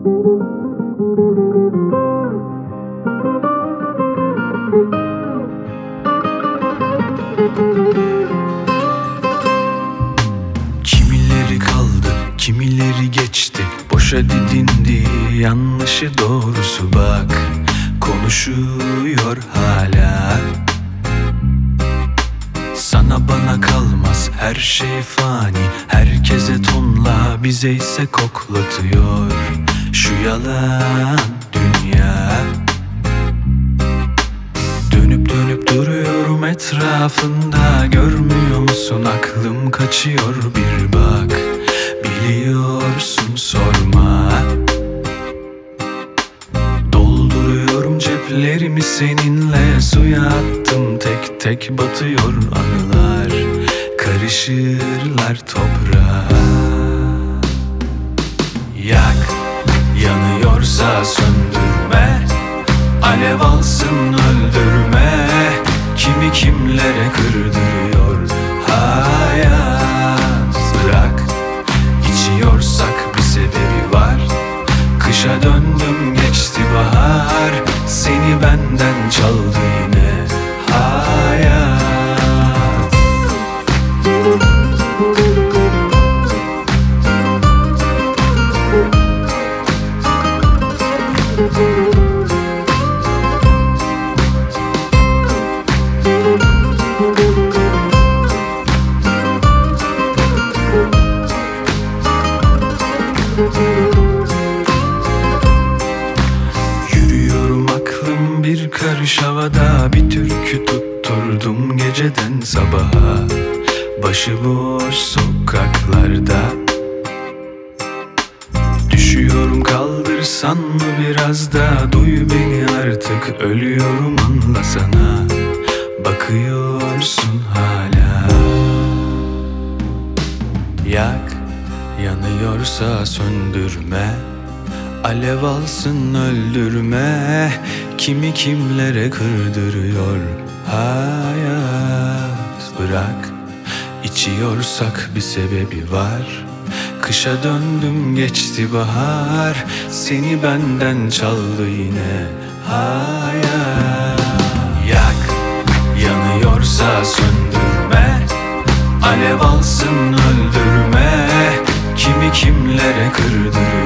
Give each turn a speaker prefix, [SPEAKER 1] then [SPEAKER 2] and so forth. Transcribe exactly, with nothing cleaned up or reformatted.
[SPEAKER 1] Kimileri kaldı, kimileri geçti, boşa didindi, yanlışı doğrusu bak, konuşuyor hala. Sana bana kalmaz, her şey fani, herkese tonla, bize ise koklatıyor şu yalan dünya. Dönüp dönüp duruyorum etrafında, görmüyor musun aklım kaçıyor, bir bak, biliyorsun sorma. Dolduruyorum ceplerimi seninle, suya attım tek tek batıyor anılar, karışırlar toprağa. Yak, yanıyorsa söndürme, alev alsın öldürme, kimi kimlere kırdırıyor hayat. Bırak, içiyorsak bir sebebi var, kışa döndüm geçti bahar, seni benden çaldı yine hayat. Yürüyorum aklım bir karış havada, bir türkü tutturdum geceden sabaha, başıboş sokaklarda. Düşüyorum, kaldırsan mı biraz da, duy beni artık, ölüyorum anlasana, bakıyorsun hala. Yak, yanıyorsa söndürme, alev alsın öldürme, kimi kimlere kırdırıyor hayat. Bırak, içiyorsak bir sebebi var, kışa döndüm geçti bahar, seni benden çaldı yine hayat. Yak, yanıyorsa söndürme, alev alsın öldürme, kimi kimlere kırdırıyor